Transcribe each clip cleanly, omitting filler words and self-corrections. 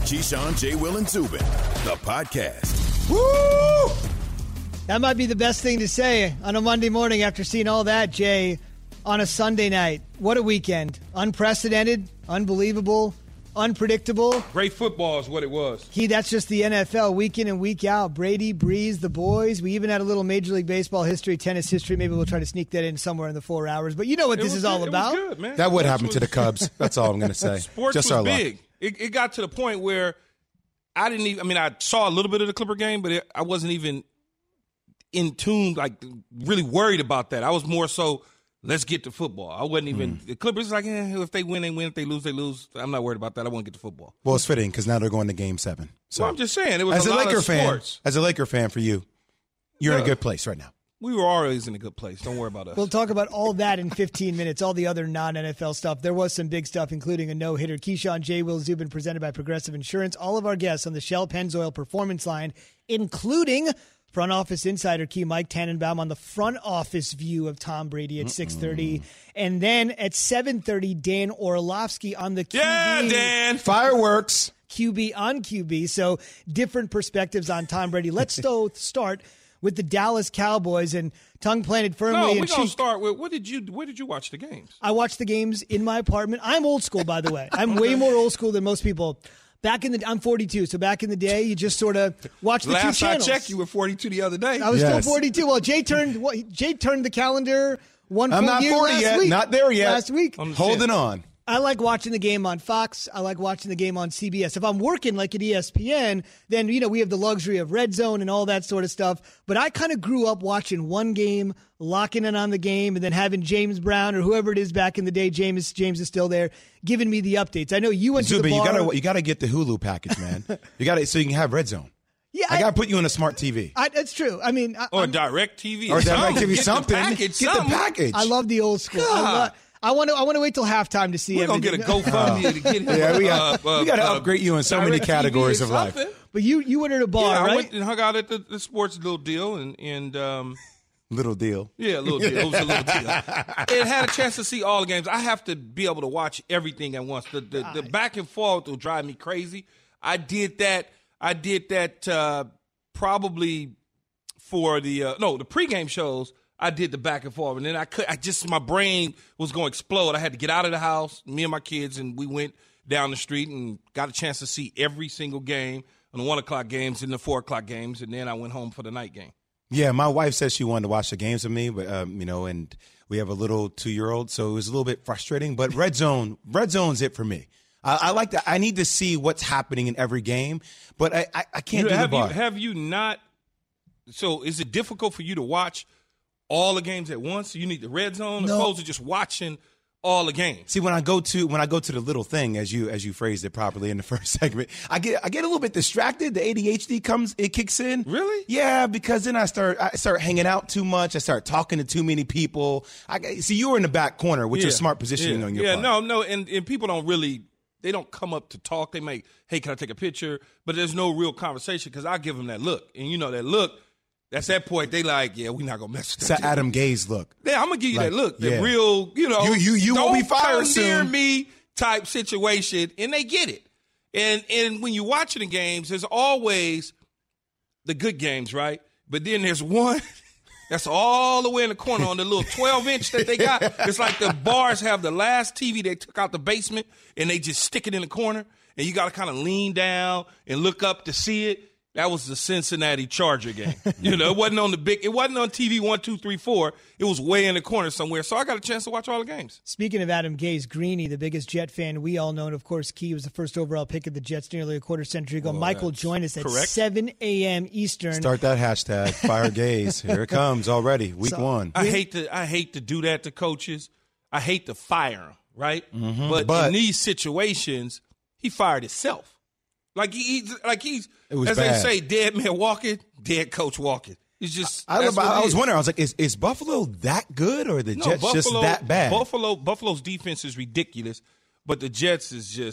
Keyshawn, J. Will, and Zubin, the podcast. Woo! That might be the best thing to say on a Monday morning after seeing all that, Jay, on a Sunday night. What a weekend. Unprecedented, unbelievable, unpredictable. Great football is what it was. That's just the NFL, week in and week out. Brady, Breeze, the boys. We even had a little Major League Baseball history, tennis history. Maybe we'll try to sneak that in somewhere in the 4 hours. But you know what this is all about. It was good, man. That would happen to the Cubs. That's all I'm going to say. Sports just was big. It got to the point where I didn't even – I saw a little bit of the Clipper game, but I wasn't even in tune, like really worried about that. I was more so – let's get to football. I wasn't even the Clippers. Like, if they win, they win. If they lose, they lose. I'm not worried about that. I want to get to football. Well, it's fitting because now they're going to Game 7. So I'm just saying, it was a lot of sports. As a Laker fan, for you, you're in a good place right now. We were always in a good place. Don't worry about us. We'll talk about all that in 15 minutes. All the other non-NFL stuff. There was some big stuff, including a no-hitter. Keyshawn, J. Will, Zubin, presented by Progressive Insurance. All of our guests on the Shell Pennzoil Performance Line, including front office insider Key Mike Tannenbaum on the front office view of Tom Brady at 6:30. And then at 7:30, Dan Orlovsky on the QB. Yeah, Dan. Fireworks. QB on QB. So different perspectives on Tom Brady. Let's start with the Dallas Cowboys and tongue planted firmly. No, we're going to start with where did you watch the games? I watched the games in my apartment. I'm old school, by the way. I'm way more old school than most people. I'm 42, so back in the day, you just sort of watched the two channels. Last I checked, you were 42 the other day. I was still 42. Well, Jay turned the calendar one full year I'm not 40 yet. Week. Not there yet. Last week. Holding on. I like watching the game on Fox. I like watching the game on CBS. If I'm working like at ESPN, then, we have the luxury of Red Zone and all that sort of stuff. But I kind of grew up watching one game, locking in on the game, and then having James Brown or whoever it is back in the day, James is still there, giving me the updates. I know you went to the bar. You got to get the Hulu package, man. So you can have Red Zone. Yeah, I got to put you on a smart TV. That's true. Or Direct TV. Or Direct TV, something. Get the package. I love the old school. I want to wait till halftime to see We're everything. We're going to get a GoFundMe to get him. Yeah, we got to upgrade you in so many categories of life. But you went to a bar, right? I went and hung out at the sports little deal and little deal. Yeah, little deal. It was a little deal. It had a chance to see all the games. I have to be able to watch everything at once. The back and forth will drive me crazy. I did that probably for the pregame shows. I did the back and forth, and then my brain was going to explode. I had to get out of the house, me and my kids, and we went down the street and got a chance to see every single game on the 1 o'clock games and the 4 o'clock games, and then I went home for the night game. Yeah, my wife said she wanted to watch the games with me, but and we have a little 2-year-old, so it was a little bit frustrating. But Red Zone's it for me. I like that. I need to see what's happening in every game, but I can't do the bar. Have you not? So is it difficult for you to watch all the games at once? You need the Red Zone as opposed to just watching all the games. See, when I go to the little thing, as you phrased it properly in the first segment, I get a little bit distracted. The ADHD kicks in. Really? Yeah, because then I start hanging out too much. I start talking to too many people. See, you were in the back corner with your smart positioning on your part. No, and people they don't come up to talk. They may, hey, can I take a picture? But there's no real conversation because I give them that look, and that look. That's that point. They like, yeah, we're not gonna mess with that. It's that Adam Gaze look. Yeah, I'm gonna give you that look. The real, you won't be fired soon. Don't come near me type situation, and they get it. And when you're watching the games, there's always the good games, right? But then there's one that's all the way in the corner on the little 12-inch that they got. It's like the bars have the last TV they took out the basement, and they just stick it in the corner, and you got to kind of lean down and look up to see it. That was the Cincinnati Charger game. It wasn't on it wasn't on TV 1, 2, 3, 4. It was way in the corner somewhere. So I got a chance to watch all the games. Speaking of Adam Gase, Greeny, the biggest Jet fan we all know, and of course, Key was the first overall pick of the Jets nearly a quarter century ago. Michael, join us at 7 a.m. Eastern. Start that hashtag, Fire Gase. Here it comes already, week 1. I hate to do that to coaches. I hate to fire them, right? Mm-hmm. But in these situations, he fired himself. Like he's as bad. They say, dead man walking, dead coach walking. It's just. I was wondering. I was like, is Buffalo that good, or the Jets just that bad? Buffalo's defense is ridiculous, but the Jets is just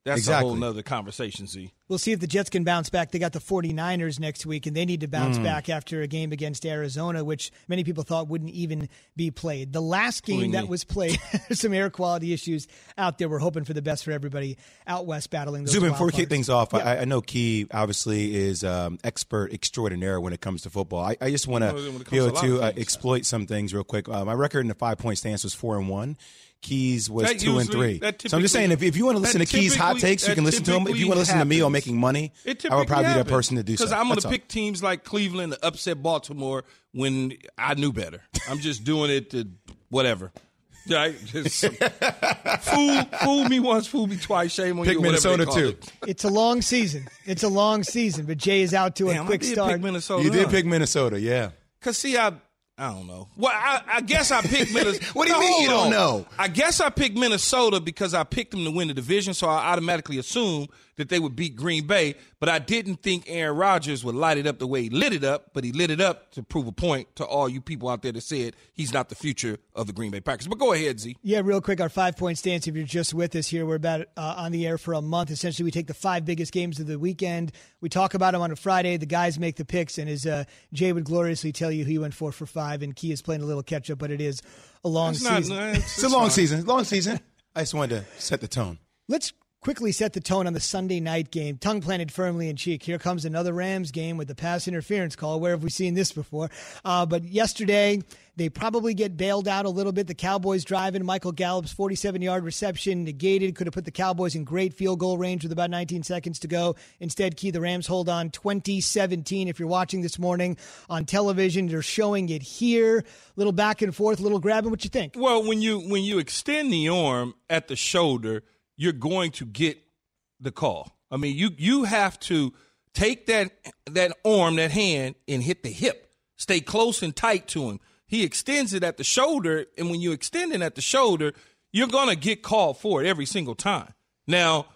that's a whole nother conversation, Z. We'll see if the Jets can bounce back. They got the 49ers next week, and they need to bounce back after a game against Arizona, which many people thought wouldn't even be played. The last game that was played, some air quality issues out there. We're hoping for the best for everybody out west battling those Zubin, wild before we kick cards. things off, Yeah. I know Key obviously is expert extraordinaire when it comes to football. I just want to be able to exploit some things real quick. My record in the 5-point stance was 4-1. Keys was 2-3. So I'm just saying, if you want to listen to Keys' hot takes, you can listen to them. If you want to listen to me on making money, I would probably be that person to do so. Because I'm going to pick teams like Cleveland to upset Baltimore when I knew better. I'm just doing it to whatever. Right? Just fool me once, fool me twice. Shame on you. Pick Minnesota too. It's a long season. But Jay is out to a quick start. Pick Minnesota. You did pick Minnesota, yeah. Because, see, I don't know. Well, I guess I picked Minnesota. What do you mean you don't know? I guess I picked Minnesota because I picked them to win the division, so I automatically assumed that they would beat Green Bay. But I didn't think Aaron Rodgers would light it up the way he lit it up, but he lit it up to prove a point to all you people out there that said he's not the future of the Green Bay Packers. But go ahead, Z. Yeah, real quick, our 5-point stance, if you're just with us here, we're about on the air for a month. Essentially, we take the 5 biggest games of the weekend. We talk about them on a Friday. The guys make the picks, and as Jay would gloriously tell you, he went 4 for 5, and Key is playing a little catch-up, but it is a long season. It's a long season. Long season. I just wanted to set the tone. Let's quickly set the tone on the Sunday night game. Tongue planted firmly in cheek. Here comes another Rams game with the pass interference call. Where have we seen this before? But yesterday, they probably get bailed out a little bit. The Cowboys driving. Michael Gallup's 47-yard reception negated. Could have put the Cowboys in great field goal range with about 19 seconds to go. Instead, Key, the Rams hold on 20-17. If you're watching this morning on television, they're showing it here. Little back and forth, little grabbing. What you think? Well, when you extend the arm at the shoulder, you're going to get the call. I mean, you have to take that arm, that hand, and hit the hip. Stay close and tight to him. He extends it at the shoulder, and when you extend it at the shoulder, you're going to get called for it every single time. Now,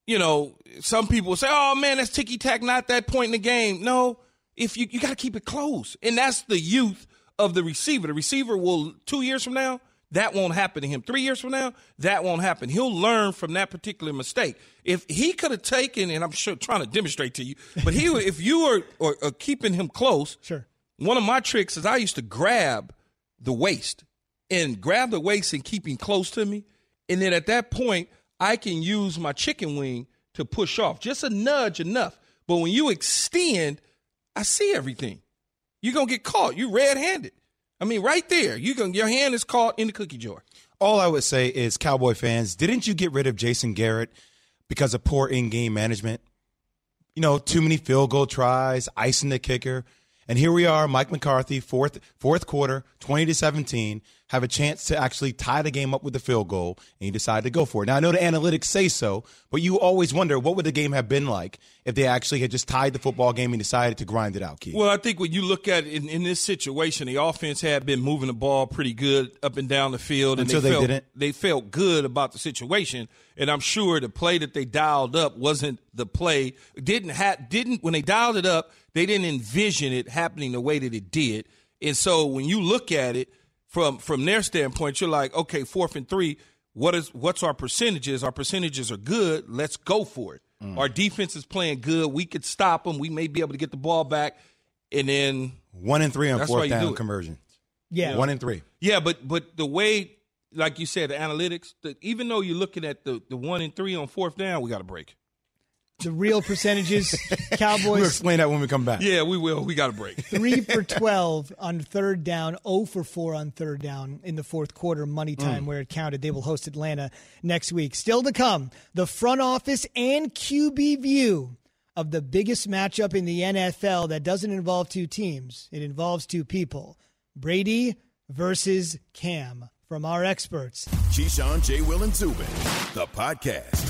some people say, oh, man, that's ticky-tack, not that point in the game. No, if you got to keep it close, and that's the youth of the receiver. The receiver will, 2 years from now, that won't happen to him. 3 years from now, that won't happen. He'll learn from that particular mistake. If he could have taken, and I'm sure trying to demonstrate to you, but if you are keeping him close, sure. One of my tricks is I used to grab the waist and keep him close to me. And then at that point, I can use my chicken wing to push off. Just a nudge enough. But when you extend, I see everything. You're going to get caught. You're red-handed. I mean, right there. Your hand is caught in the cookie jar. All I would say is, Cowboy fans, didn't you get rid of Jason Garrett because of poor in-game management? Too many field goal tries, icing the kicker. And here we are, Mike McCarthy, fourth quarter, 20-17, have a chance to actually tie the game up with the field goal, and he decided to go for it. Now, I know the analytics say so, but you always wonder, what would the game have been like if they actually had just tied the football game and decided to grind it out, Keith? Well, I think when you look at it in this situation, the offense had been moving the ball pretty good up and down the field. Until they didn't. They felt good about the situation, and I'm sure the play that they dialed up wasn't the play. When they dialed it up, they didn't envision it happening the way that it did. And so when you look at it from their standpoint, you're like, okay, 4th and 3, what's our percentages? Our percentages are good. Let's go for it. Our defense is playing good. We could stop them. We may be able to get the ball back. And then 1 and 3 on 4th down conversion. Yeah. 1 and 3. Yeah, but the way, like you said, the analytics, even though you're looking at the 1 and 3 on 4th down, we got a break. The real percentages, Cowboys. We'll explain that when we come back. Yeah, we will. We got a break. 3 for 12 on 3rd down, 0 for 4 on 3rd down in the 4th quarter, money time where it counted. They will host Atlanta next week. Still to come, the front office and QB view of the biggest matchup in the NFL that doesn't involve 2 teams. It involves 2 people. Brady versus Cam from our experts. Keyshawn, J. Will, and Zubin, the podcast.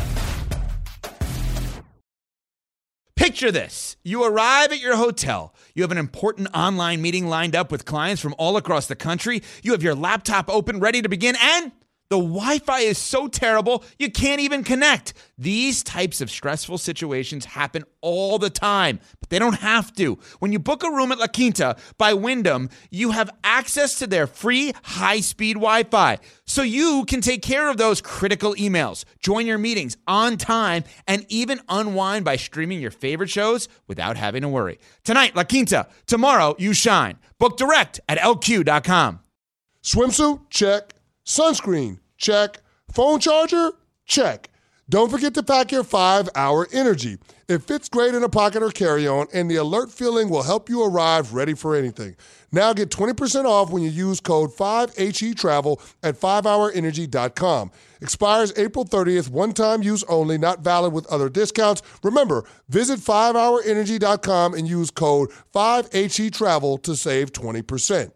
Picture this. You arrive at your hotel. You have an important online meeting lined up with clients from all across the country. You have your laptop open, ready to begin, and The Wi-Fi is so terrible, you can't even connect. These types of stressful situations happen all the time, but they don't have to. When you book a room at La Quinta by Wyndham, you have access to their free high-speed Wi-Fi, so you can take care of those critical emails, join your meetings on time, and even unwind by streaming your favorite shows without having to worry. Tonight, La Quinta. Tomorrow, you shine. Book direct at lq.com. Swimsuit? Check. Sunscreen? Check. Phone charger? Check. Don't forget to pack your 5-Hour Energy. It fits great in a pocket or carry-on, and the alert feeling will help you arrive ready for anything. Now get 20% off when you use code 5HETRAVEL at 5hourenergy.com. Expires April 30th, one-time use only, not valid with other discounts. Remember, visit 5hourenergy.com and use code 5HETRAVEL to save 20%.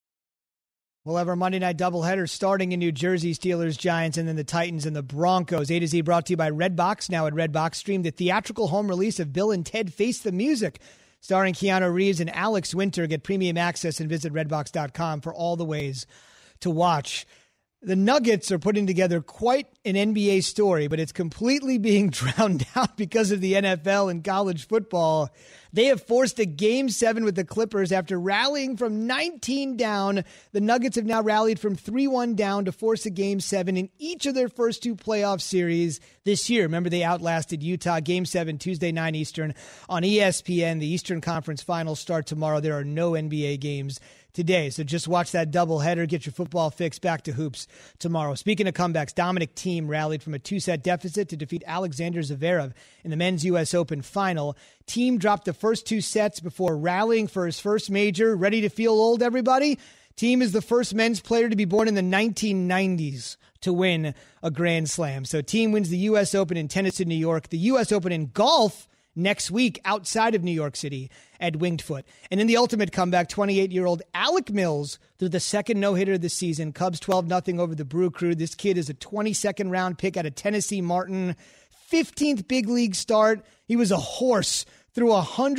We'll have our Monday night doubleheader starting in New Jersey, Steelers, Giants, and then the Titans and the Broncos. A to Z brought to you by Redbox. Now at Redbox, stream the theatrical home release of Bill and Ted Face the Music, starring Keanu Reeves and Alex Winter. Get premium access and visit redbox.com for all the ways to watch. The Nuggets are putting together quite an NBA story, but it's completely being drowned out because of the NFL and college football. They have forced a Game 7 with the Clippers after rallying from 19 down. The Nuggets have now rallied from 3-1 down to force a Game 7 in each of their first two playoff series this year. Remember, they outlasted Utah. Game 7, Tuesday, 9 Eastern on ESPN. The Eastern Conference Finals start tomorrow. There are no NBA games today, so just watch that doubleheader. Get your football fix. Back to hoops tomorrow. Speaking of comebacks, Dominic Thiem rallied from a 2-set deficit to defeat Alexander Zverev in the men's U.S. Open final. Thiem dropped the first 2 sets before rallying for his first major. Ready to feel old, everybody? Thiem is the first men's player to be born in the 1990s to win a Grand Slam. So Thiem wins the U.S. Open in tennis in New York, the U.S. Open in golf next week outside of New York City at Winged Foot. And in the ultimate comeback, 28-year-old Alec Mills threw the second no-hitter of the season. Cubs 12-0 over the Brew Crew. This kid is a 22nd round pick out of Tennessee Martin. 15th big league start. He was a horse. Threw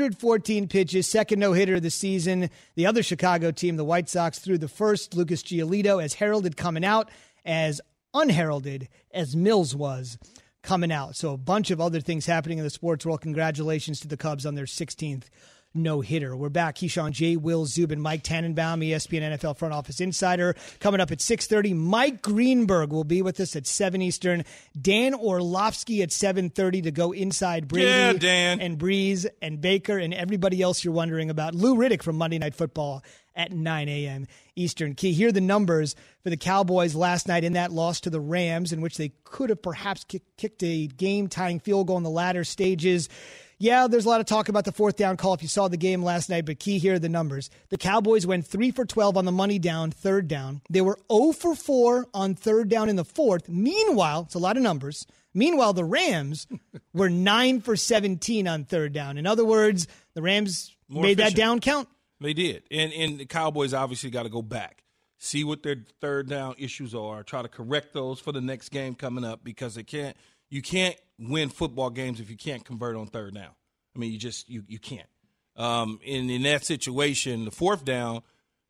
114 pitches, second no-hitter of the season. The other Chicago team, the White Sox, threw the first. Lucas Giolito, as heralded coming out, as unheralded as Mills was coming out. So a bunch of other things happening in the sports world. Congratulations to the Cubs on their 16th no-hitter. We're back. Keyshawn J, Will Zubin, Mike Tannenbaum, ESPN NFL Front Office Insider. Coming up at 6:30, Mike Greenberg will be with us at 7 Eastern. Dan Orlovsky at 7:30 to go inside Brady Dan. and Breeze and Baker and everybody else you're wondering about. Lou Riddick from Monday Night Football at 9 a.m. Eastern. Key, here are the numbers for the Cowboys last night in that loss to the Rams, in which they could have perhaps kicked a game-tying field goal in the latter stages. Yeah, there's a lot of talk about the fourth down call if you saw the game last night, but key, here are the numbers. The Cowboys went 3 for 12 on the money down, third down. They were 0 for 4 on third down in the fourth. Meanwhile, it's a lot of numbers. Meanwhile, the Rams were 9 for 17 on third down. In other words, the Rams made that down count. They did. And the Cowboys obviously got to go back, see what their third down issues are, try to correct those for the next game coming up, because you can't win football games if you can't convert on third down. I mean, you can't. And in that situation, the fourth down,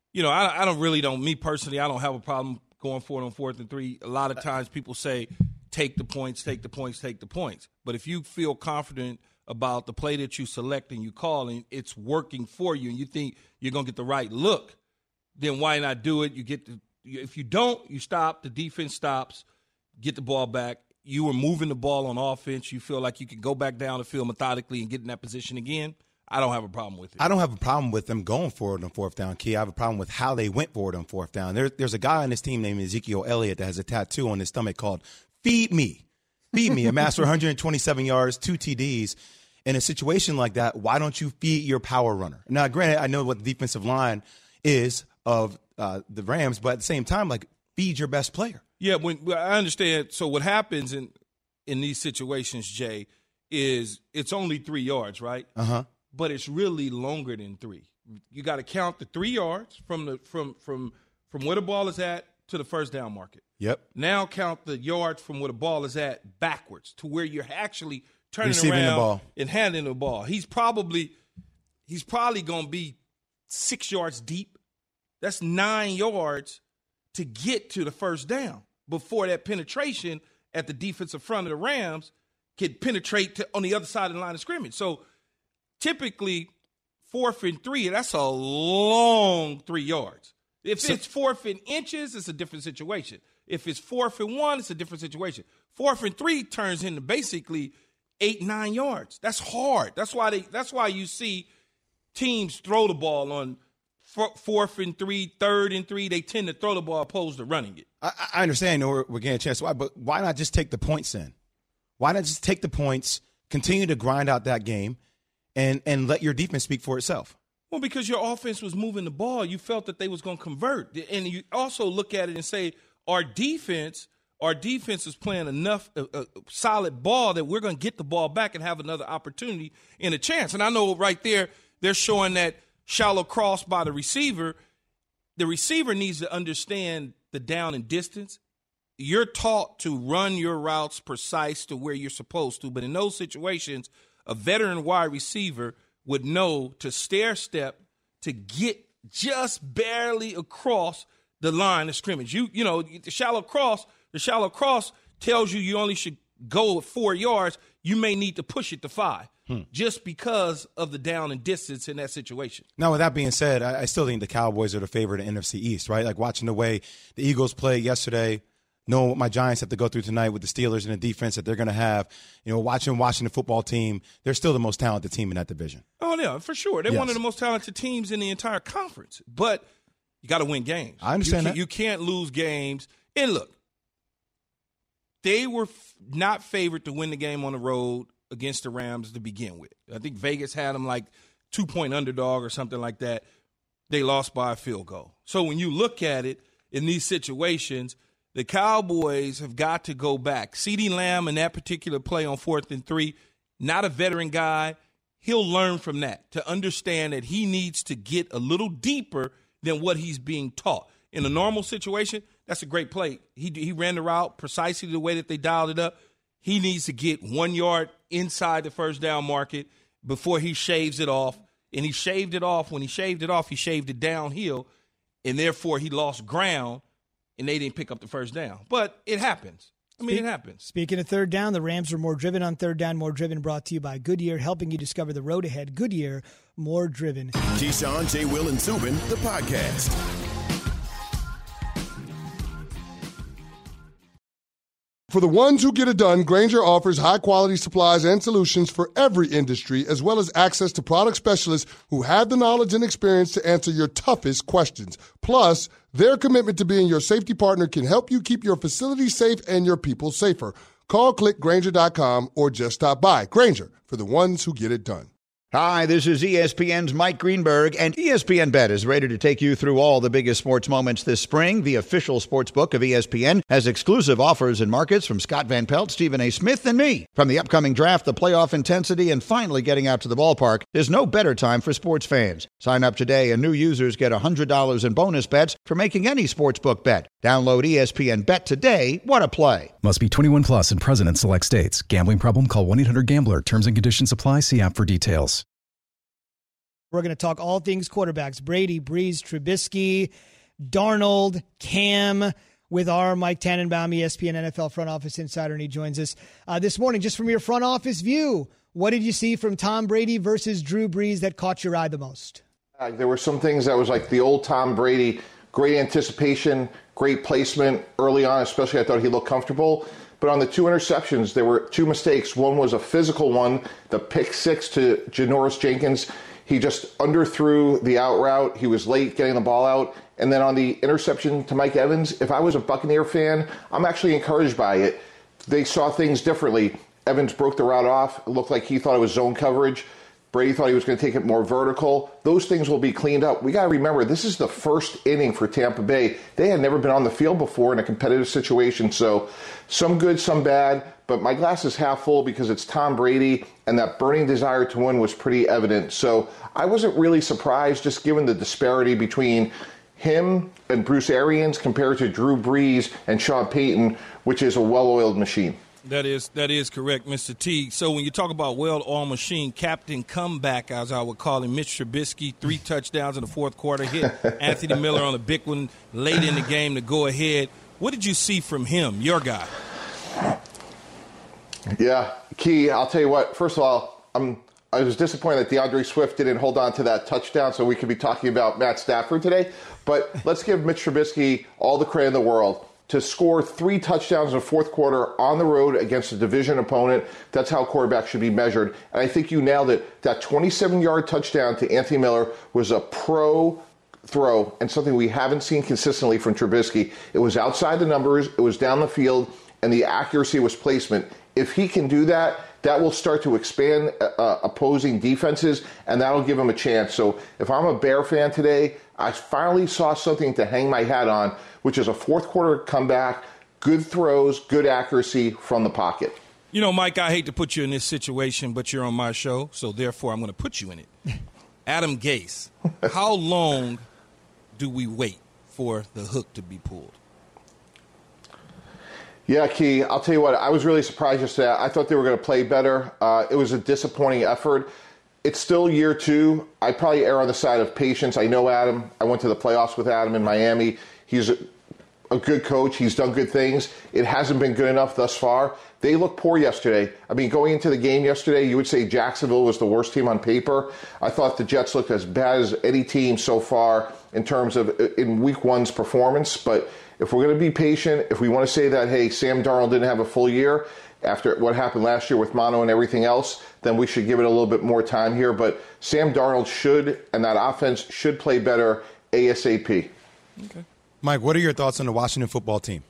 me personally, I don't have a problem going for it on 4th and 3. A lot of times people say, take the points. But if you feel confident about the play that you select and you call and it's working for you and you think you're going to get the right look, then why not do it? If you don't, you stop, the defense stops, get the ball back. You were moving the ball on offense. You feel like you can go back down the field methodically and get in that position again. I don't have a problem with it. I don't have a problem with them going for it on fourth down, Key. I have a problem with how they went for it on fourth down. There's a guy on this team named Ezekiel Elliott that has a tattoo on his stomach called Feed Me. Feed Me, amassed for 127 yards, 2 TDs. In a situation like that, why don't you feed your power runner? Now, granted, I know what the defensive line is of the Rams, but at the same time, feed your best player. Yeah, I understand. So what happens in these situations, Jay, is it's only 3 yards, right? Uh-huh. But it's really longer than 3. You got to count the 3 yards from where the ball is at to the first down market. Yep. Now count the yards from where the ball is at backwards to where you're actually turning receiving around the ball and handling the ball. He's probably going to be 6 yards deep. That's 9 yards to get to the first down before that penetration at the defensive front of the Rams could penetrate on the other side of the line of scrimmage. So typically 4th and 3, that's a long 3 yards. If it's 4th and inches, it's a different situation. If it's 4th and 1, it's a different situation. 4th and 3 turns into basically 8-9 yards. That's hard. That's why you see teams throw the ball on 4th and 3, 3rd and 3. They tend to throw the ball opposed to running it. I understand we're getting a chance. But why not just take the points in? Why not just take the points, continue to grind out that game, and let your defense speak for itself? Well, because your offense was moving the ball, you felt that they was going to convert. And you also look at it and say, our defense is playing enough solid ball that we're going to get the ball back and have another opportunity and a chance. And I know right there, they're showing that shallow cross by the receiver. The receiver needs to understand the down and distance. You're taught to run your routes precise to where you're supposed to. But in those situations, a veteran wide receiver would know to stair step to get just barely across the line of scrimmage. You know, the shallow cross tells you only should go 4 yards. You may need to push it to 5 just because of the down and distance in that situation. Now, with that being said, I still think the Cowboys are the favorite in NFC East, right? Like watching the way the Eagles play yesterday, knowing what my Giants have to go through tonight with the Steelers and the defense that they're going to have, watching the football team, they're still the most talented team in that division. Oh, yeah, for sure. They're one of the most talented teams in the entire conference. But you got to win games. I understand that. You can't lose games. And look, they were not favored to win the game on the road against the Rams to begin with. I think Vegas had them like 2-point underdog or something like that. They lost by a field goal. So when you look at it in these situations, the Cowboys have got to go back. CeeDee Lamb in that particular play on 4th and 3, not a veteran guy. He'll learn from that to understand that he needs to get a little deeper than what he's being taught. In a normal situation, that's a great play. He ran the route precisely the way that they dialed it up. He needs to get 1 yard inside the first down market before he shaves it off. And he shaved it off. When he shaved it off, he shaved it downhill, and therefore he lost ground, and they didn't pick up the first down. But it happens. It happens. Speaking of third down, the Rams were more driven on third down. More Driven brought to you by Goodyear, helping you discover the road ahead. Goodyear, more driven. Keyshawn, J. Will, and Zubin, the podcast. For the ones who get it done, Grainger offers high-quality supplies and solutions for every industry, as well as access to product specialists who have the knowledge and experience to answer your toughest questions. Plus, their commitment to being your safety partner can help you keep your facility safe and your people safer. Call, click Grainger.com, or just stop by. Grainger, for the ones who get it done. Hi, this is ESPN's Mike Greenberg, and ESPN Bet is ready to take you through all the biggest sports moments this spring. The official sports book of ESPN has exclusive offers and markets from Scott Van Pelt, Stephen A. Smith, and me. From the upcoming draft, the playoff intensity, and finally getting out to the ballpark, there's no better time for sports fans. Sign up today, and new users get $100 in bonus bets for making any sportsbook bet. Download ESPN Bet today. What a play. Must be 21 plus and present in select states. Gambling problem? Call 1-800-GAMBLER. Terms and conditions apply. See app for details. We're going to talk all things quarterbacks. Brady, Brees, Trubisky, Darnold, Cam, with our Mike Tannenbaum, ESPN NFL front office insider, and he joins us this morning. Just from your front office view, what did you see from Tom Brady versus Drew Brees that caught your eye the most? There were some things that was like the old Tom Brady, great anticipation, great placement early on, especially I thought he looked comfortable. But on the 2 interceptions, there were 2 mistakes. One was a physical one, the pick 6 to Janoris Jenkins. He just underthrew the out route. He was late getting the ball out. And then on the interception to Mike Evans, if I was a Buccaneer fan, I'm actually encouraged by it. They saw things differently. Evans broke the route off. It looked like he thought it was zone coverage. Brady thought he was going to take it more vertical. Those things will be cleaned up. We got to remember, this is the first inning for Tampa Bay. They had never been on the field before in a competitive situation. So some good, some bad. But my glass is half full because it's Tom Brady, and that burning desire to win was pretty evident. So I wasn't really surprised, just given the disparity between him and Bruce Arians compared to Drew Brees and Sean Payton, which is a well-oiled machine. That is correct, Mr. T. So when you talk about well-oiled machine, Captain Comeback, as I would call him, Mitch Trubisky, 3 touchdowns in the fourth quarter, hit Anthony Miller on a big one late in the game to go ahead. What did you see from him, your guy? Yeah, Key, I'll tell you what. First of all, I was disappointed that DeAndre Swift didn't hold on to that touchdown so we could be talking about Matt Stafford today. But let's give Mitch Trubisky all the credit in the world. To score 3 touchdowns in the fourth quarter on the road against a division opponent, that's how quarterback should be measured. And I think you nailed it. That 27-yard touchdown to Anthony Miller was a pro throw and something we haven't seen consistently from Trubisky. It was outside the numbers, it was down the field, and the accuracy was placement. If he can do that, that will start to expand opposing defenses, and that'll give him a chance. So if I'm a Bear fan today, I finally saw something to hang my hat on, which is a fourth quarter comeback, good throws, good accuracy from the pocket. You know, Mike, I hate to put you in this situation, but you're on my show, so therefore I'm going to put you in it. Adam Gase, how long do we wait for the hook to be pulled? Yeah, Key, I'll tell you what, I was really surprised yesterday. I thought they were going to play better. It was a disappointing effort. It's still year 2. I'd probably err on the side of patience. I know Adam. I went to the playoffs with Adam in Miami. He's a good coach. He's done good things. It hasn't been good enough thus far. They looked poor yesterday. I mean, going into the game yesterday, you would say Jacksonville was the worst team on paper. I thought the Jets looked as bad as any team so far in terms of in week 1's performance. But if we're going to be patient, if we want to say that, hey, Sam Darnold didn't have a full year after what happened last year with mono and everything else, then we should give it a little bit more time here. But Sam Darnold should, and that offense should play better ASAP. Okay. Mike, what are your thoughts on the Washington football team?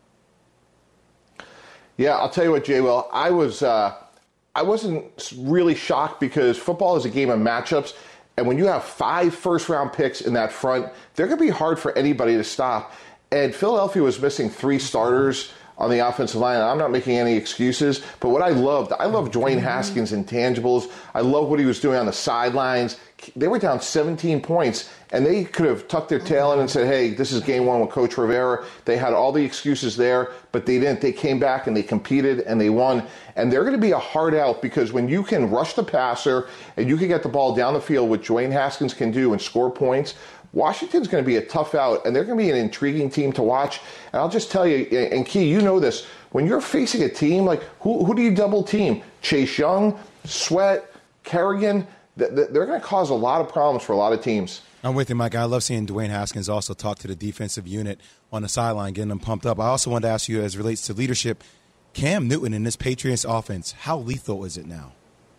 Yeah, I'll tell you what, Jay Will. I wasn't really shocked because football is a game of matchups. And when you have 5 first-round picks in that front, they're going to be hard for anybody to stop. And Philadelphia was missing 3 starters on the offensive line. I'm not making any excuses, but what I loved Dwayne Haskins' intangibles. I love what he was doing on the sidelines. They were down 17 points, and they could have tucked their tail in and said, hey, this is game 1 with Coach Rivera. They had all the excuses there, but they didn't. They came back and they competed and they won. And they're going to be a hard out because when you can rush the passer and you can get the ball down the field, what Dwayne Haskins can do and score points, Washington's going to be a tough out, and they're going to be an intriguing team to watch. And I'll just tell you, and Key, you know this, when you're facing a team, like who do you double team? Chase Young, Sweat, Kerrigan, they're going to cause a lot of problems for a lot of teams. I'm with you, Mike. I love seeing Dwayne Haskins also talk to the defensive unit on the sideline, getting them pumped up. I also wanted to ask you, as it relates to leadership, Cam Newton in this Patriots offense, how lethal is it now?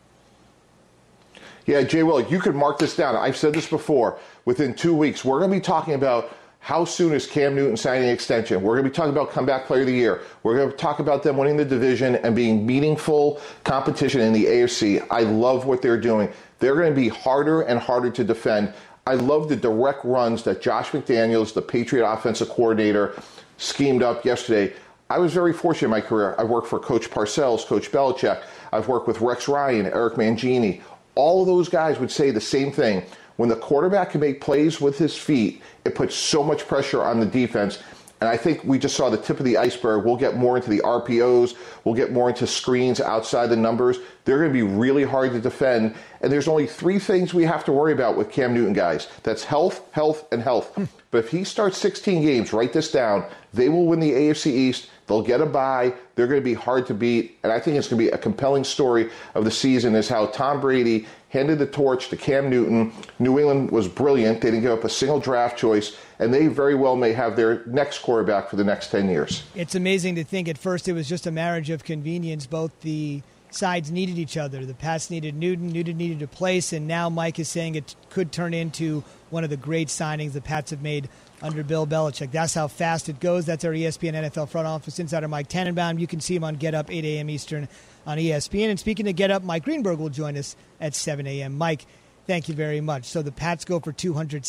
Yeah, Jay Will, you could mark this down. I've said this before. Within 2 weeks, we're going to be talking about how soon is Cam Newton signing an extension. We're going to be talking about comeback player of the year. We're going to talk about them winning the division and being meaningful competition in the AFC. I love what they're doing. They're going to be harder and harder to defend. I love the direct runs that Josh McDaniels, the Patriot offensive coordinator, schemed up yesterday. I was very fortunate in my career. I worked for Coach Parcells, Coach Belichick. I've worked with Rex Ryan, Eric Mangini. All of those guys would say the same thing. When the quarterback can make plays with his feet, it puts so much pressure on the defense. And I think we just saw the tip of the iceberg. We'll get more into the RPOs. We'll get more into screens outside the numbers. They're going to be really hard to defend. And there's only 3 things we have to worry about with Cam Newton, guys. That's health, health, and health. But if he starts 16 games, write this down, they will win the AFC East. They'll get a bye. They're going to be hard to beat. And I think it's going to be a compelling story of the season is how Tom Brady handed the torch to Cam Newton. New England was brilliant. They didn't give up a single draft choice. And they very well may have their next quarterback for the next 10 years. It's amazing to think at first it was just a marriage of convenience. Both the sides needed each other. The Pats needed Newton needed a place, and now Mike is saying it could turn into one of the great signings the Pats have made under Bill Belichick. That's how fast it goes. That's our ESPN NFL front office insider Mike Tannenbaum. You can see him on Get Up, 8 a.m. Eastern on ESPN. And speaking of Get Up, Mike Greenberg will join us at 7 a.m. Mike, thank you very much. So the Pats go for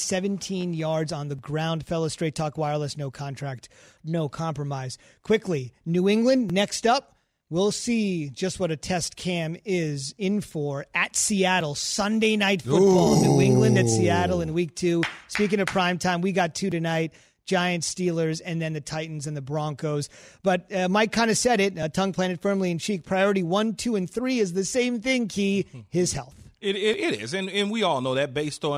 217 yards on the ground. Fellas, Straight Talk Wireless, no contract, no compromise. Quickly, New England next up. We'll see just what a test Cam is in for at Seattle. Sunday Night Football. Ooh. New England at Seattle in week 2. Speaking of primetime, we got 2 tonight. Giants, Steelers, and then the Titans and the Broncos. But Mike kind of said it, tongue planted firmly in cheek. Priority 1, 2, and 3 is the same thing, Key, his health. It is, and we all know that based on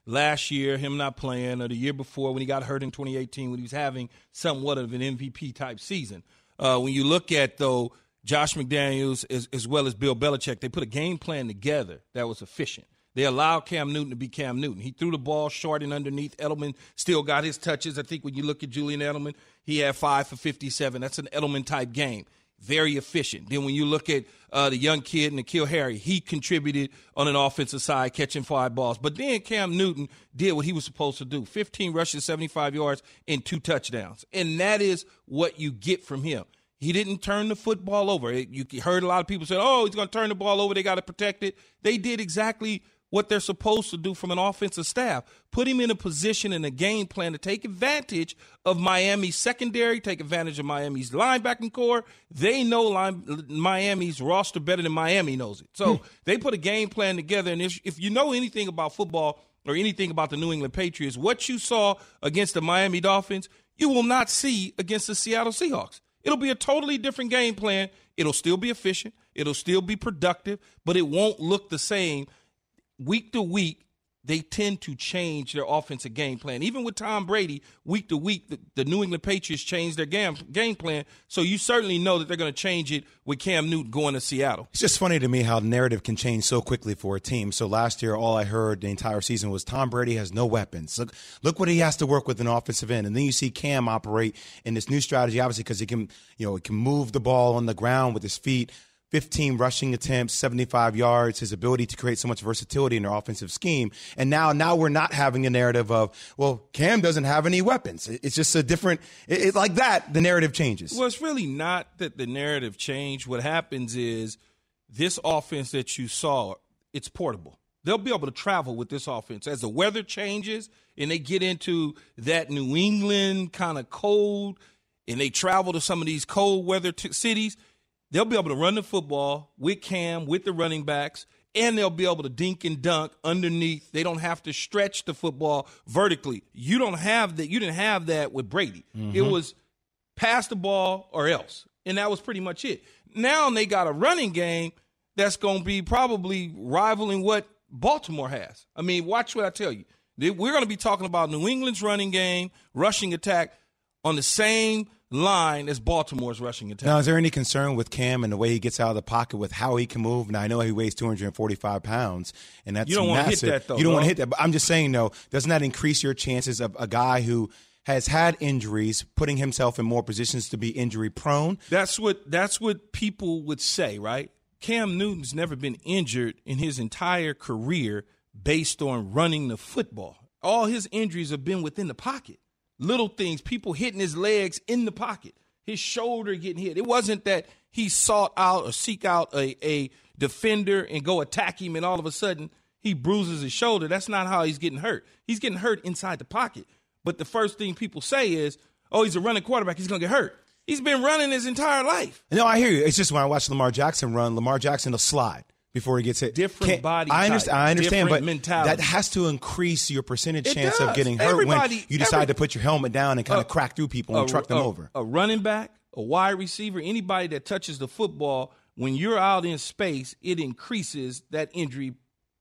last year, him not playing, or the year before when he got hurt in 2018 when he was having somewhat of an MVP-type season. When you look at, though, Josh McDaniels as well as Bill Belichick, they put a game plan together that was efficient. They allowed Cam Newton to be Cam Newton. He threw the ball short and underneath. Edelman still got his touches. I think when you look at Julian Edelman, he had 5 for 57. That's an Edelman-type game. Very efficient. Then when you look at the young kid, N'Keal Harry, he contributed on an offensive side, catching 5 balls. But then Cam Newton did what he was supposed to do, 15 rushes, 75 yards, and 2 touchdowns. And that is what you get from him. He didn't turn the football over. You heard a lot of people say, oh, he's going to turn the ball over. They got to protect it. They did exactly what they're supposed to do from an offensive staff. Put him in a position and a game plan to take advantage of Miami's secondary, take advantage of Miami's linebacking core. They know Miami's roster better than Miami knows it. So they put a game plan together, and if you know anything about football or anything about the New England Patriots, what you saw against the Miami Dolphins, you will not see against the Seattle Seahawks. It'll be a totally different game plan. It'll still be efficient. It'll still be productive, but it won't look the same. Week to week, they tend to change their offensive game plan. Even with Tom Brady, week to week, the New England Patriots change their game plan. So you certainly know that they're going to change it with Cam Newton going to Seattle. It's just funny to me how the narrative can change so quickly for a team. So last year, all I heard the entire season was Tom Brady has no weapons. Look what he has to work with an offensive end. And then you see Cam operate in this new strategy, obviously, because he can move the ball on the ground with his feet. 15 rushing attempts, 75 yards, his ability to create so much versatility in their offensive scheme. And now we're not having a narrative of, well, Cam doesn't have any weapons. It's just a different – like that, the narrative changes. Well, it's really not that the narrative changed. What happens is this offense that you saw, it's portable. They'll be able to travel with this offense. As the weather changes and they get into that New England kind of cold and they travel to some of these cold weather cities – they'll be able to run the football with Cam, with the running backs, and they'll be able to dink and dunk underneath. They don't have to stretch the football vertically. You don't have that. You didn't have that with Brady. Mm-hmm. It was pass the ball or else, and that was pretty much it. Now they got a running game that's going to be probably rivaling what Baltimore has. I mean, watch what I tell you. We're going to be talking about New England's running game, rushing attack on the same line as Baltimore's rushing attack. Now, is there any concern with Cam and the way he gets out of the pocket with how he can move? Now, I know he weighs 245 pounds, and that's you don't massive. Want to hit that, though. You don't want to hit that. But I'm just saying, though, doesn't that increase your chances of a guy who has had injuries, putting himself in more positions to be injury prone? That's what people would say, right? Cam Newton's never been injured in his entire career based on running the football. All his injuries have been within the pocket. Little things, people hitting his legs in the pocket, his shoulder getting hit. It wasn't that he sought out or seek out a defender and go attack him and all of a sudden he bruises his shoulder. That's not how he's getting hurt. He's getting hurt inside the pocket. But the first thing people say is, oh, he's a running quarterback. He's going to get hurt. He's been running his entire life. No, I hear you. It's just when I watch Lamar Jackson run, Lamar Jackson will slide before he gets hit. Different body I understand, but mentality. That has to increase your percentage chance of getting hurt when you decide to put your helmet down and kind of crack through people and truck them over. A running back, a wide receiver, anybody that touches the football, when you're out in space, it increases that injury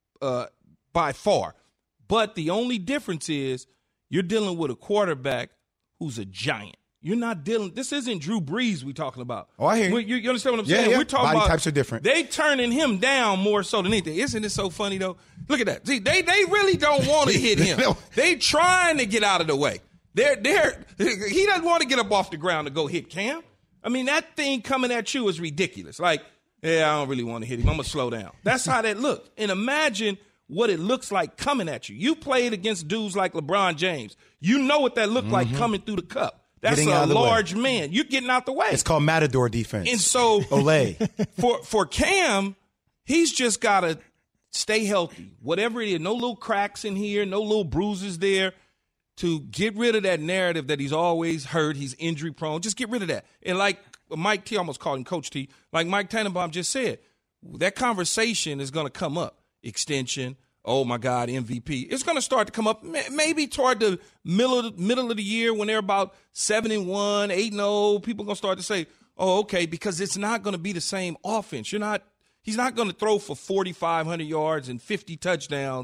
by far. But the only difference is you're dealing with a quarterback who's a giant. You're not dealing – this isn't Drew Brees we're talking about. Oh, I hear you. You understand what I'm saying? Yeah. We're talking body about – types are different. They turning him down more so than anything. Isn't it so funny, though? Look at that. See, they really don't want to hit him. They trying to get out of the way. He doesn't want to get up off the ground to go hit Cam. I mean, that thing coming at you is ridiculous. Like, yeah, I don't really want to hit him. I'm going to slow down. That's how that looked. And imagine what it looks like coming at you. You played against dudes like LeBron James. You know what that looked like coming through the cup. That's a large man. You're getting out the way. It's called Matador defense. And so Olay. for Cam, he's just got to stay healthy. Whatever it is, no little cracks in here, no little bruises there, to get rid of that narrative that he's always hurt, he's injury prone. Just get rid of that. And like Mike T, almost called him Coach T, like Mike Tannenbaum just said, that conversation is going to come up. Extension. Oh, my God, MVP. It's going to start to come up maybe toward the middle of the year when they're about 7-1, 8-0. People are going to start to say, oh, okay, because it's not going to be the same offense. He's not going to throw for 4,500 yards and 50 touchdowns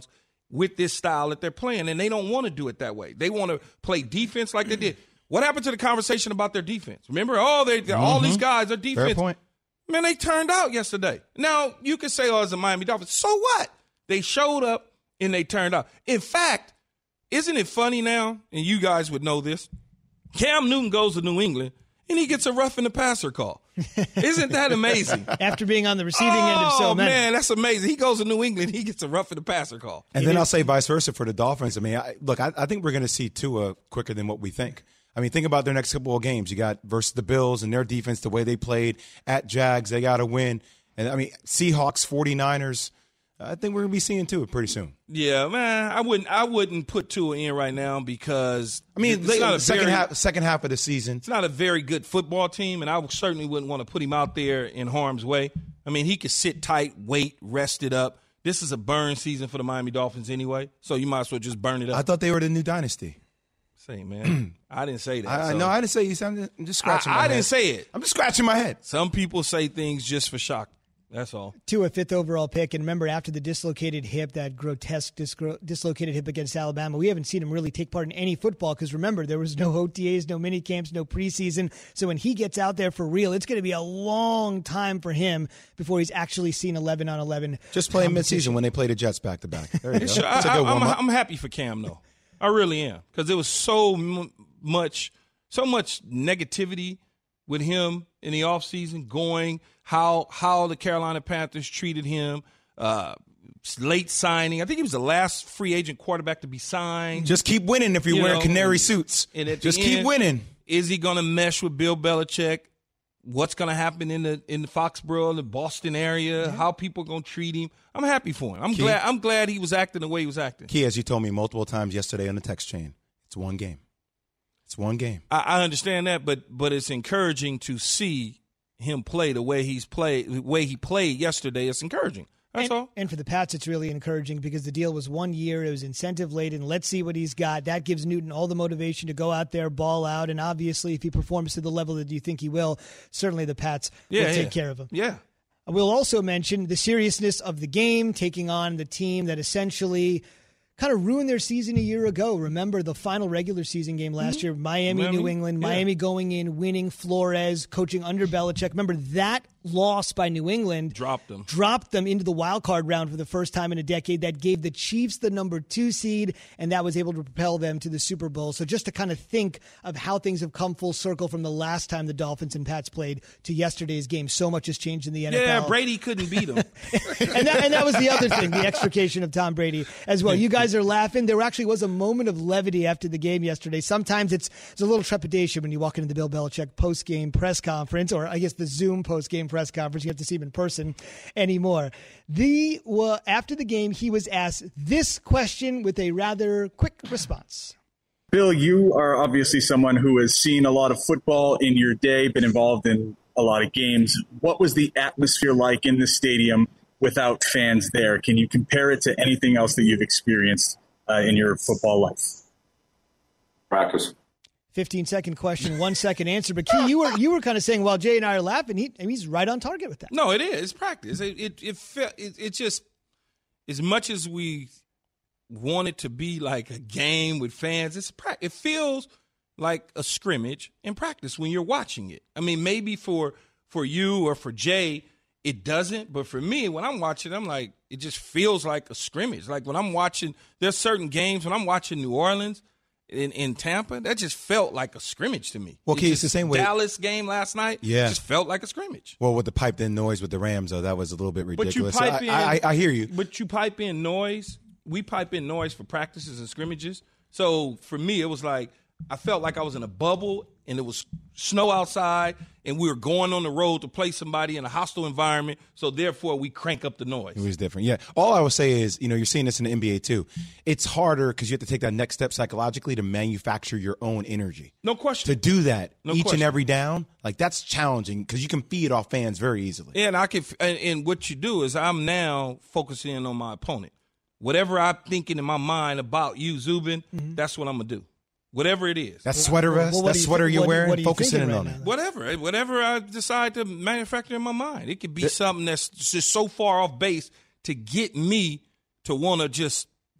with this style that they're playing, and they don't want to do it that way. They want to play defense like they did. What happened to the conversation about their defense? Remember, all these guys are defense. Fair point. Man, they turned out yesterday. Now, you could say, it's a Miami Dolphins. So what? They showed up and they turned out. In fact, isn't it funny now, and you guys would know this, Cam Newton goes to New England and he gets a roughing the passer call. Isn't that amazing? After being on the receiving end of so many. Oh, man, that's amazing. He goes to New England, he gets a roughing the passer call. And then I'll say vice versa for the Dolphins. I mean, I think we're going to see Tua quicker than what we think. I mean, think about their next couple of games. You got versus the Bills and their defense, the way they played at Jags. They got to win. And, I mean, Seahawks, 49ers. I think we're going to be seeing Tua pretty soon. Yeah, man, I wouldn't put Tua in right now because I mean, second half of the season. It's not a very good football team, and I certainly wouldn't want to put him out there in harm's way. I mean, he could sit tight, wait, rest it up. This is a burn season for the Miami Dolphins anyway, so you might as well just burn it up. I thought they were the new dynasty. Say, man, I didn't say that. No, I didn't say you. I'm just scratching my head. I didn't say it. I'm just scratching my head. Some people say things just for shock. That's all. Tua, 5th overall pick. And remember, after the dislocated hip, that grotesque dislocated hip against Alabama, we haven't seen him really take part in any football because, remember, there was no OTAs, no mini camps, no preseason. So when he gets out there for real, it's going to be a long time for him before he's actually seen 11-on-11. Just playing midseason when they play the Jets back-to-back. There you go. Sure. I'm happy for Cam, though. I really am, because there was so much negativity with him in the offseason, going how the Carolina Panthers treated him, late signing. I think he was the last free agent quarterback to be signed. Just keep winning if you're wearing canary suits. Just keep winning. Is he going to mesh with Bill Belichick? What's going to happen in the Foxborough, the Boston area? Yeah. How people are going to treat him? I'm happy for him. I'm glad he was acting the way he was acting. Key, as you told me multiple times yesterday on the text chain, it's one game. It's one game. I understand that, but it's encouraging to see him play the way he played yesterday. It's encouraging. That's all. And for the Pats, it's really encouraging because the deal was 1 year. It was incentive laden. Let's see what he's got. That gives Newton all the motivation to go out there, ball out, and obviously, if he performs to the level that you think he will, certainly the Pats will take care of him. Yeah. We'll also mention the seriousness of the game, taking on the team that essentially kind of ruined their season a year ago. Remember the final regular season game last year, Miami, New England, Miami going in, winning, Flores, coaching under Belichick. Remember that loss by New England dropped them into the wild card round for the first time in a decade. That gave the Chiefs the number 2 seed, and that was able to propel them to the Super Bowl. So just to kind of think of how things have come full circle from the last time the Dolphins and Pats played to yesterday's game. So much has changed in the NFL. Yeah, Brady couldn't beat them. and that was the other thing, the extrication of Tom Brady as well. You guys are laughing. There actually was a moment of levity after the game yesterday. Sometimes it's a little trepidation when you walk into the Bill Belichick post-game press conference, or I guess the Zoom post-game press conference. You have to see him in person anymore. After the game, he was asked this question with a rather quick response. Bill, you are obviously someone who has seen a lot of football in your day, been involved in a lot of games. What was the atmosphere like in the stadium without fans there? Can you compare it to anything else that you've experienced in your football life? Practice. 15-second question, 1 second answer. But Key, you were kind of saying while Jay and I are laughing, he's right on target with that. No, it is. It's practice. It just, as much as we want it to be like a game with fans, it feels like a scrimmage in practice when you're watching it. I mean, maybe for you or for Jay, it doesn't. But for me, when I'm watching, I'm like, it just feels like a scrimmage. Like when I'm watching, there's certain games when I'm watching New Orleans in Tampa, that just felt like a scrimmage to me. Well, Key, it's the same way. Dallas game last night, just felt like a scrimmage. Well, with the piped in noise with the Rams, though, that was a little bit ridiculous. But you pipe in, I hear you. But you pipe in noise. We pipe in noise for practices and scrimmages. So for me, it was like I felt like I was in a bubble and it was snow outside and we were going on the road to play somebody in a hostile environment. So therefore, we crank up the noise. It was different. Yeah. All I would say is, you're seeing this in the NBA too. It's harder because you have to take that next step psychologically to manufacture your own energy. No question. To do that and every down, like that's challenging because you can feed off fans very easily. Yeah, and what you do is I'm now focusing on my opponent. Whatever I'm thinking in my mind about you, Zubin, that's what I'm going to do. Whatever it is. That sweater vest, that sweater you're wearing, focusing in on it. Whatever I decide to manufacture in my mind. It could be something that's just so far off base to get me to want to just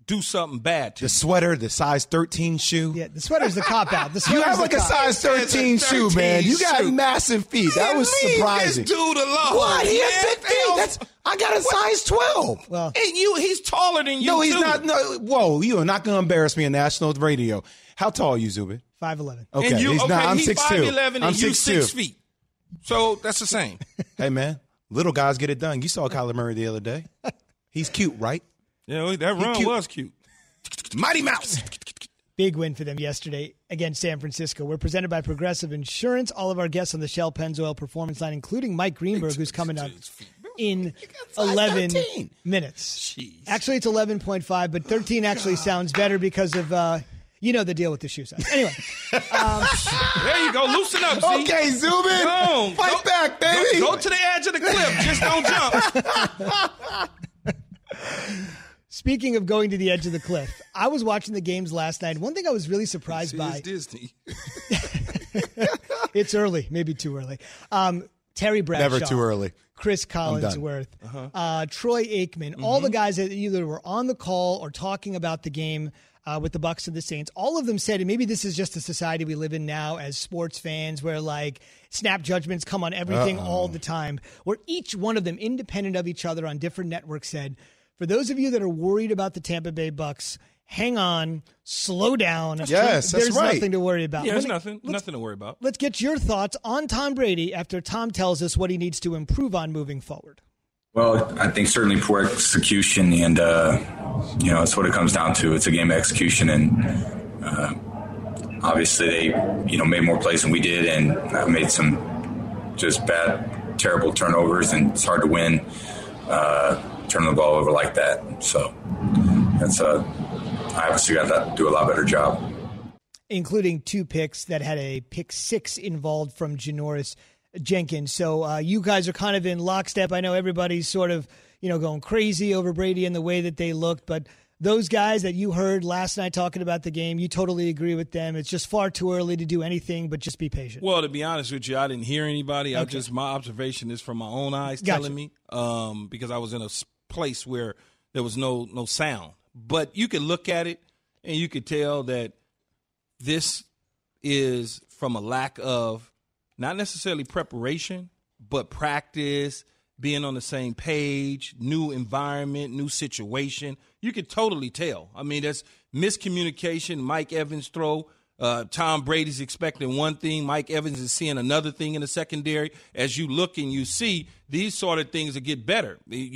do something bad to The sweater, the size 13 shoe. Yeah, the sweater's the cop-out. The You sweater's have the like a cop-out. size 13 shoe, man. You got shoe. massive feet. That was surprising. This dude alone. What? He has Man, big feet. I got a size 12. Well, And he's taller than you. No, he's too. not. No, whoa, you are not going to embarrass me on national radio. How tall are you, Zubin? 5'11". Okay, And you, he's not. I'm he's 6'2". 5'11" I'm and you 6'2". 6 feet. So that's the same. Hey, man, little guys get it done. You saw Kyler Murray the other day. He's cute, right? Yeah, that run cute. was cute. Mighty Mouse. Big win for them yesterday against San Francisco. We're presented by Progressive Insurance. All of our guests on the Shell Pennzoil Performance Line, including Mike Greenberg, who's coming up in 11 minutes. Jeez. Actually, it's 11.5, but 13 actually sounds better because of, you know, the deal with the shoe size. Anyway. There you go. Loosen up, Z. Okay, Zubin. Go. Fight back, baby. Go to the edge of the cliff. Just don't jump. Speaking of going to the edge of the cliff, I was watching the games last night. One thing I was really surprised by. It's Disney. It's early, maybe too early. Terry Bradshaw. Never too early. Chris Collinsworth, Troy Aikman, all the guys that either were on the call or talking about the game with the Bucs and the Saints, all of them said, and maybe this is just the society we live in now as sports fans where like snap judgments come on everything all the time, where each one of them, independent of each other on different networks, said, for those of you that are worried about the Tampa Bay Bucs, hang on, slow down. Yes, that's There's right. nothing to worry about. Yeah, there's nothing to worry about. Let's get your thoughts on Tom Brady after Tom tells us what he needs to improve on moving forward. Well, I think certainly poor execution, and that's what it comes down to. It's a game of execution, and obviously they made more plays than we did, and made some just bad, terrible turnovers, and it's hard to win turning the ball over like that. So that's I obviously got to do a lot better job. Including 2 picks that had a pick 6 involved from Janoris Jenkins. So you guys are kind of in lockstep. I know everybody's sort of, going crazy over Brady and the way that they looked, but those guys that you heard last night talking about the game, you totally agree with them. It's just far too early to do anything, but just be patient. Well, to be honest with you, I didn't hear anybody. Okay. My observation is from my own eyes telling me, because I was in a place where there was no sound. But you could look at it and you could tell that this is from a lack of not necessarily preparation, but practice, being on the same page, new environment, new situation. You could totally tell. I mean, that's miscommunication. Mike Evans throw. Tom Brady's expecting one thing. Mike Evans is seeing another thing in the secondary. As you look and you see, these sort of things will get better.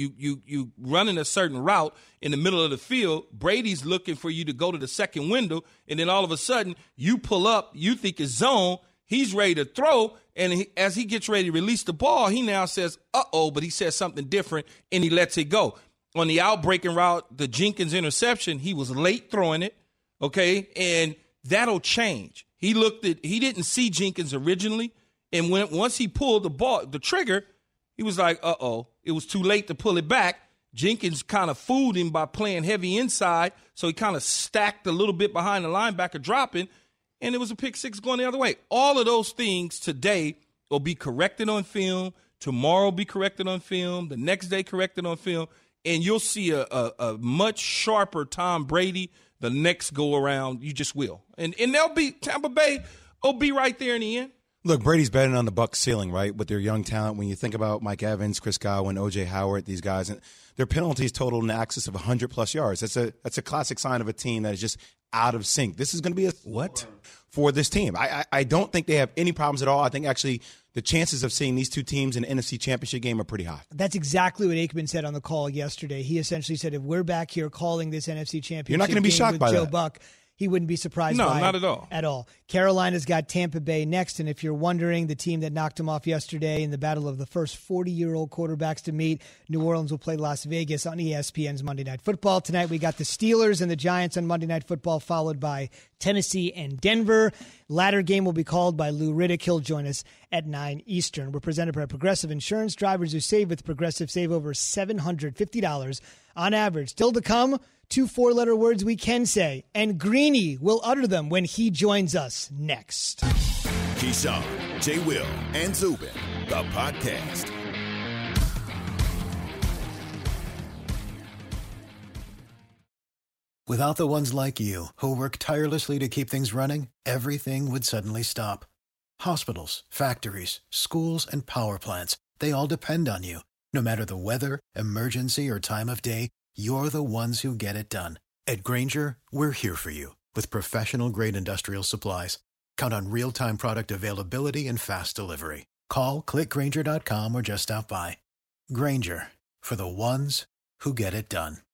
You running a certain route in the middle of the field. Brady's looking for you to go to the second window, and then all of a sudden you pull up. You think it's zone. He's ready to throw, and as he gets ready to release the ball, he now says, uh-oh, but he says something different, and he lets it go. On the out-breaking route, the Jenkins interception, he was late throwing it, okay, and that'll change. He didn't see Jenkins originally, and once he pulled the trigger, he was like, uh-oh, it was too late to pull it back. Jenkins kind of fooled him by playing heavy inside, so he kind of stacked a little bit behind the linebacker dropping, and it was a pick 6 going the other way. All of those things today will be corrected on film. Tomorrow will be corrected on film. The next day corrected on film. And you'll see a much sharper Tom Brady the next go around. You just will. And they'll be – Tampa Bay will be right there in the end. Look, Brady's betting on the Bucs ceiling, right, with their young talent. When you think about Mike Evans, Chris Godwin, O.J. Howard, these guys, and their penalties totaled in excess of 100-plus yards. That's a classic sign of a team that is just out of sync. This is going to be what for this team. I don't think they have any problems at all. I think actually the chances of seeing these two teams in the NFC Championship game are pretty high. That's exactly what Aikman said on the call yesterday. He essentially said, if we're back here calling this NFC Championship You're not going to be game shocked with by Joe that. Buck, he wouldn't be surprised by it. No, not at all. At all. Carolina's got Tampa Bay next, and if you're wondering, the team that knocked him off yesterday in the battle of the first 40-year-old quarterbacks to meet, New Orleans will play Las Vegas on ESPN's Monday Night Football. Tonight we got the Steelers and the Giants on Monday Night Football, followed by Tennessee and Denver. Latter game will be called by Lou Riddick. He'll join us at 9 Eastern. We're presented by Progressive Insurance. Drivers who save with Progressive save over $750 on average. Still to come, 2 4-letter words we can say, and Greeny will utter them when he joins us next. Keyshawn, J. Will, and Zubin, the podcast. Without the ones like you, who work tirelessly to keep things running, everything would suddenly stop. Hospitals, factories, schools, and power plants, they all depend on you. No matter the weather, emergency, or time of day, you're the ones who get it done. At Grainger, we're here for you with professional-grade industrial supplies. Count on real-time product availability and fast delivery. Call, click Grainger.com, or just stop by. Grainger, for the ones who get it done.